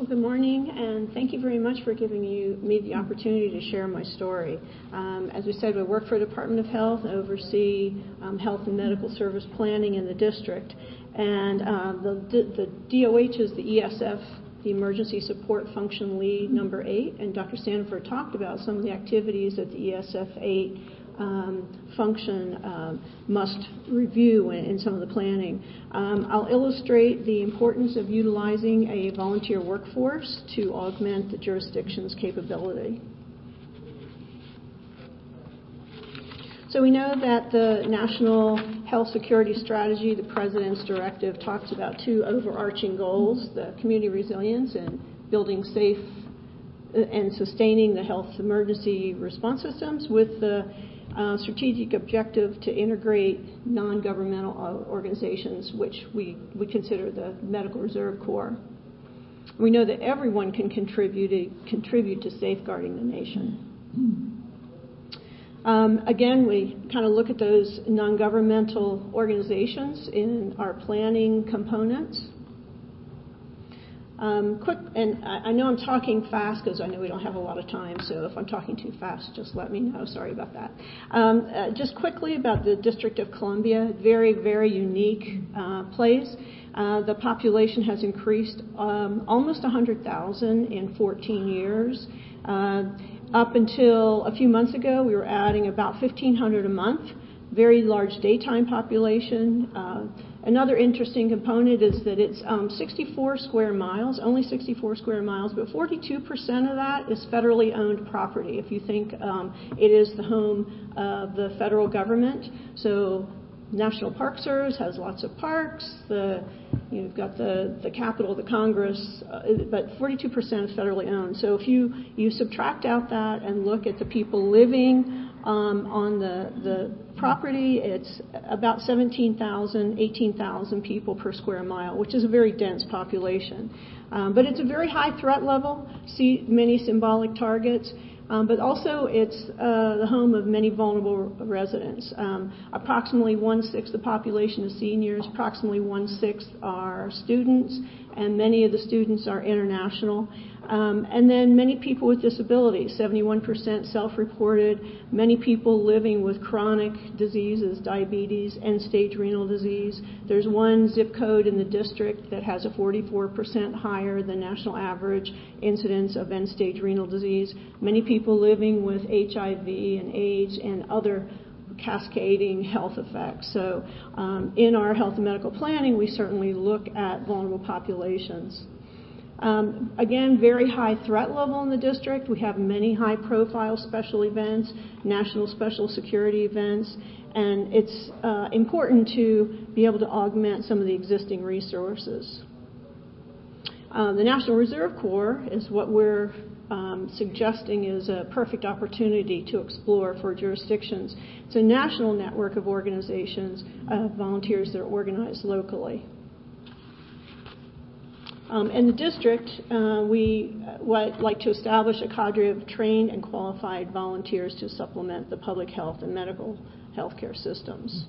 Good morning, and thank you very much for giving me the opportunity to share my story. As we said, I work for the Department of Health and oversee health and medical service planning in the district. And the DOH is the ESF, the Emergency Support Function Lead number 8, and Dr. Sanford talked about some of the activities that the ESF 8 function must review in some of the planning. I'll illustrate the importance of utilizing a volunteer workforce to augment the jurisdiction's capability. So we know that the National Health Security Strategy, the President's directive, talks about 2 overarching goals: the community resilience and building safe and sustaining the health emergency response systems, with the strategic objective to integrate non-governmental organizations, which we consider the Medical Reserve Corps. We know that everyone can contribute to safeguarding the nation. Again, we kind of look at those non-governmental organizations in our planning components. Quick, and I know I'm talking fast because I know we don't have a lot of time, so if I'm talking too fast, just let me know. Sorry about that. Just quickly about the District of Columbia, very, very unique place. The population has increased almost 100,000 in 14 years. Up until a few months ago, we were adding about 1,500 a month. Very large daytime population. Another interesting component is that it's 64 square miles, only 64 square miles, but 42% of that is federally owned property. If you think it is the home of the federal government, so National Park Service has lots of parks. You've got the Capitol, the Congress, but 42% is federally owned. So if you subtract out that and look at the people living on the property, it's about 17,000, 18,000 people per square mile, which is a very dense population. But it's a very high threat level, see many symbolic targets, but also it's the home of many vulnerable residents. Approximately 1/6 of the population is seniors, approximately 1/6 are students, and many of the students are international. And then many people with disabilities, 71% self-reported, many people living with chronic diseases, diabetes, end-stage renal disease. There's one zip code in the district that has a 44% higher than national average incidence of end-stage renal disease. Many people living with HIV and AIDS and other cascading health effects. So in our health and medical planning, we certainly look at vulnerable populations. Again, very high threat level in the district. We have many high-profile special events, national special security events, and it's important to be able to augment some of the existing resources. The National Reserve Corps is what we're suggesting is a perfect opportunity to explore for jurisdictions. It's a national network of organizations, volunteers that are organized locally. In the district, we like to establish a cadre of trained and qualified volunteers to supplement the public health and medical healthcare systems.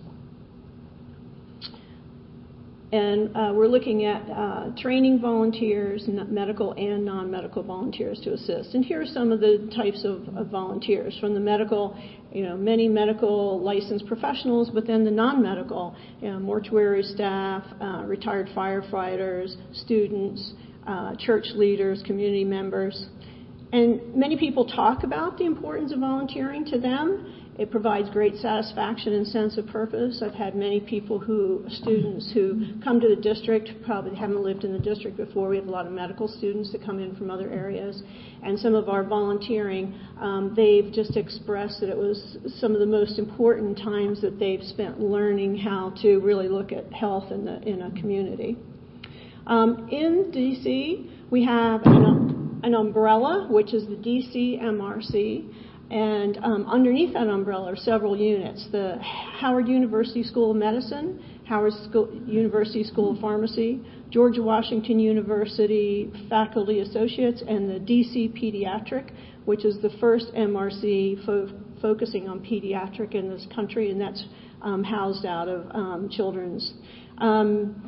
And we're looking at training volunteers, medical and non-medical volunteers to assist. And here are some of the types of volunteers. From the medical, many medical licensed professionals, but then the non-medical, mortuary staff, retired firefighters, students, church leaders, community members. And many people talk about the importance of volunteering to them. It provides great satisfaction and sense of purpose. I've had many students who come to the district, probably haven't lived in the district before. We have a lot of medical students that come in from other areas. And some of our volunteering, they've just expressed that it was some of the most important times that they've spent learning how to really look at health in a community. In D.C., we have an umbrella, which is the D.C. MRC. And underneath that umbrella are several units: the Howard University School of Medicine, Howard University School of Pharmacy, George Washington University Faculty Associates, and the DC Pediatric, which is the first MRC focusing on pediatric in this country, and that's housed out of Children's.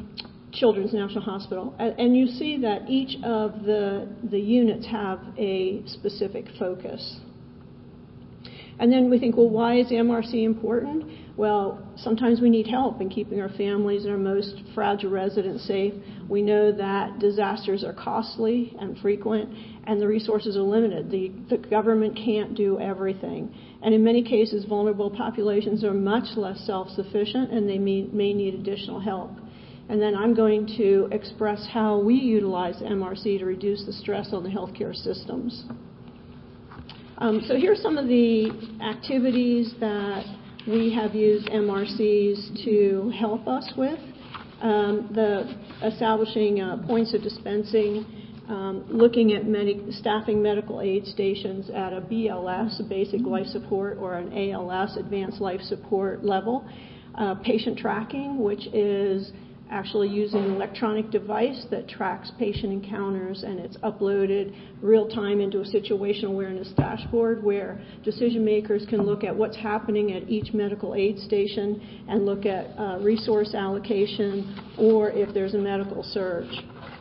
Children's National Hospital. And you see that each of the units have a specific focus. And then we think, well, why is MRC important? Well, sometimes we need help in keeping our families and our most fragile residents safe. We know that disasters are costly and frequent, and the resources are limited. The government can't do everything. And in many cases, vulnerable populations are much less self-sufficient, and they may need additional help. And then I'm going to express how we utilize MRC to reduce the stress on the healthcare systems. So here's some of the activities that we have used MRCs to help us with. The establishing points of dispensing, looking at staffing medical aid stations at a BLS, a basic life support, or an ALS, advanced life support level. Patient tracking, which is actually using an electronic device that tracks patient encounters, and it's uploaded real time into a situational awareness dashboard where decision makers can look at what's happening at each medical aid station and look at resource allocation or if there's a medical surge.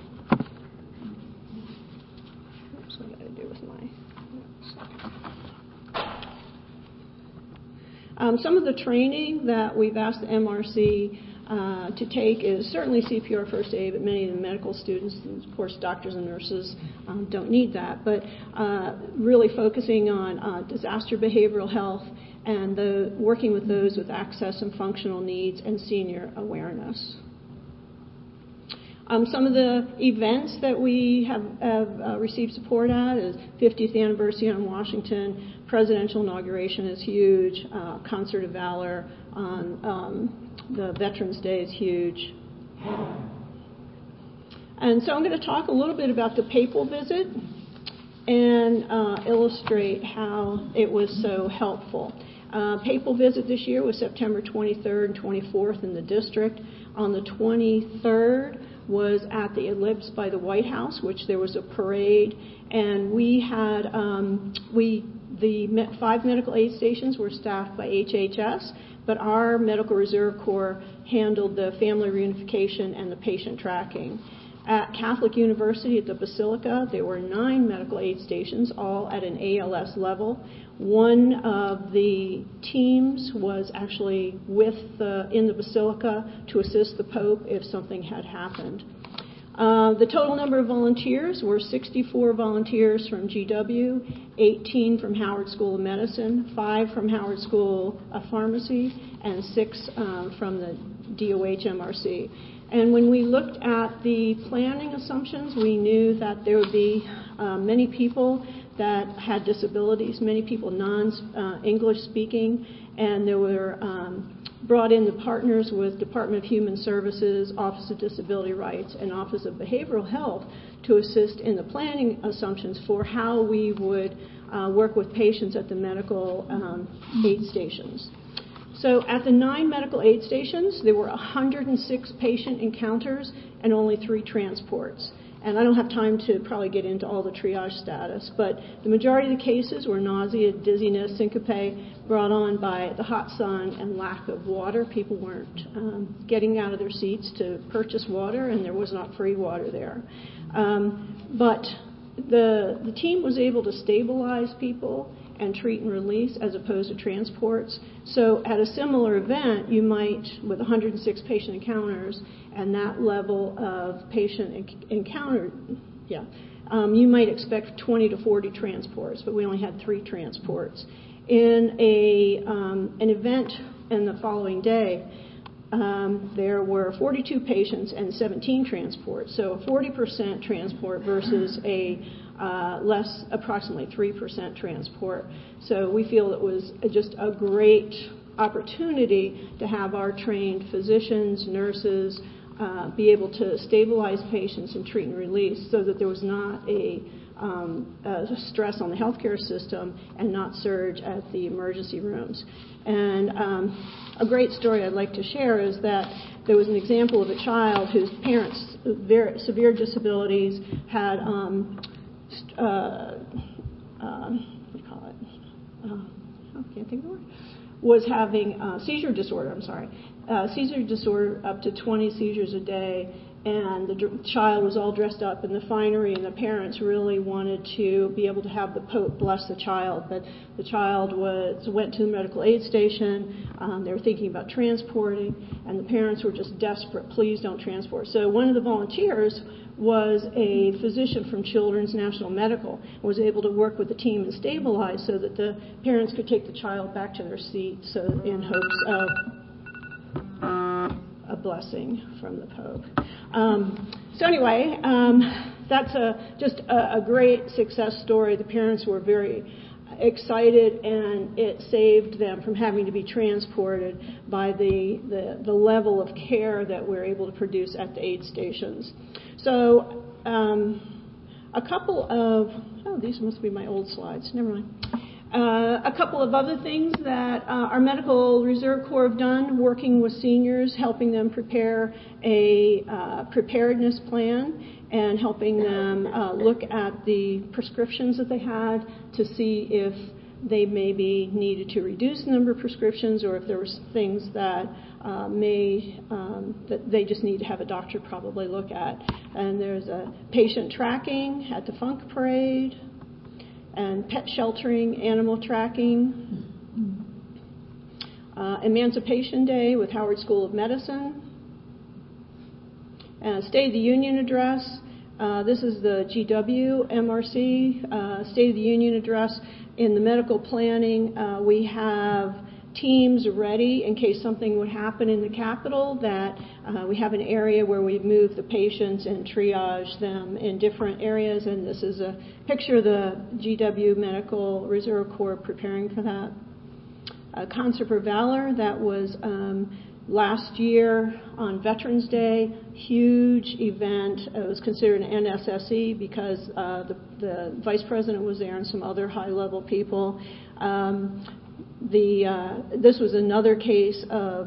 Oops, what did I do with my notes? Some of the training that we've asked the MRC to take is certainly CPR first aid, but many of the medical students, and of course doctors and nurses, don't need that, but really focusing on disaster behavioral health and working with those with access and functional needs and senior awareness. Some of the events that we have received support at is 50th anniversary on Washington, presidential inauguration is huge, Concert of Valor on the Veterans Day is huge. And so I'm going to talk a little bit about the papal visit and illustrate how it was so helpful. Papal visit this year was September 23rd and 24th in the district. On the 23rd was at the Ellipse by the White House, which there was a parade, and we had the 5 medical aid stations were staffed by HHS, but our Medical Reserve Corps handled the family reunification and the patient tracking. At Catholic University at the Basilica, there were 9 medical aid stations, all at an ALS level. One of the teams was actually in the Basilica to assist the Pope if something had happened. The total number of volunteers were 64 volunteers from GW, 18 from Howard School of Medicine, 5 from Howard School of Pharmacy, and 6 from the DOH MRC. And when we looked at the planning assumptions, we knew that there would be many people that had disabilities, many people non-English speaking, and there were brought in the partners with Department of Human Services, Office of Disability Rights, and Office of Behavioral Health to assist in the planning assumptions for how we would work with patients at the medical aid stations. So at the 9 medical aid stations, there were 106 patient encounters and only 3 transports. And I don't have time to probably get into all the triage status, but the majority of the cases were nausea, dizziness, syncope brought on by the hot sun and lack of water. People weren't getting out of their seats to purchase water, and there was not free water there. But the team was able to stabilize people and treat and release as opposed to transports. So at a similar event, you might, with 106 patient encounters and that level of patient encounter, you might expect 20 to 40 transports, but we only had 3 transports. In an event in the following day, there were 42 patients and 17 transports, so a 40% transport versus a approximately 3% transport. So we feel it was just a great opportunity to have our trained physicians, nurses, be able to stabilize patients and treat and release so that there was not a stress on the healthcare system and not surge at the emergency rooms. And a great story I'd like to share is that there was an example of a child whose parents, very severe disabilities, had was having seizure disorder, seizure disorder up to 20 seizures a day, and the child was all dressed up in the finery, and the parents really wanted to be able to have the Pope bless the child. But the child went to the medical aid station. They were thinking about transporting, and the parents were just desperate. Please don't transport. So one of the volunteers was a physician from Children's National Medical, and was able to work with the team and stabilize so that the parents could take the child back to their seat, so in hopes of a blessing from the Pope. So anyway, that's just a great success story. The parents were very excited, and it saved them from having to be transported by the level of care that we're able to produce at the aid stations. So a couple of, these must be my old slides, never mind. A couple of other things that our Medical Reserve Corps have done, working with seniors, helping them prepare a preparedness plan and helping them look at the prescriptions that they had to see if they maybe needed to reduce the number of prescriptions, or if there were things that that they just need to have a doctor probably look at. And there's a patient tracking at the Funk Parade, and pet sheltering, animal tracking, Emancipation Day with Howard School of Medicine, State of the Union Address. This is the GW MRC State of the Union Address. In the medical planning, we have teams ready in case something would happen in the Capitol, that we have an area where we move the patients and triage them in different areas, and this is a picture of the GW Medical Reserve Corps preparing for that. Concert for Valor, that was last year on Veterans Day, huge event. It was considered an NSSE because the Vice President was there and some other high-level people. This was another case of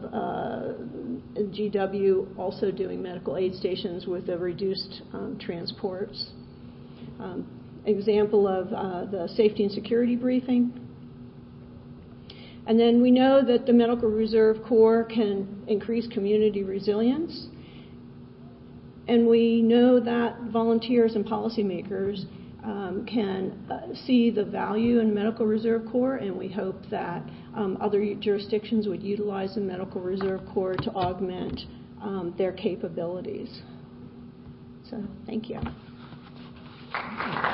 GW also doing medical aid stations with the reduced transports. Example of the safety and security briefing. And then we know that the Medical Reserve Corps can increase community resilience. And we know that volunteers and policymakers can see the value in Medical Reserve Corps, and we hope that other jurisdictions would utilize the Medical Reserve Corps to augment their capabilities. So, thank you.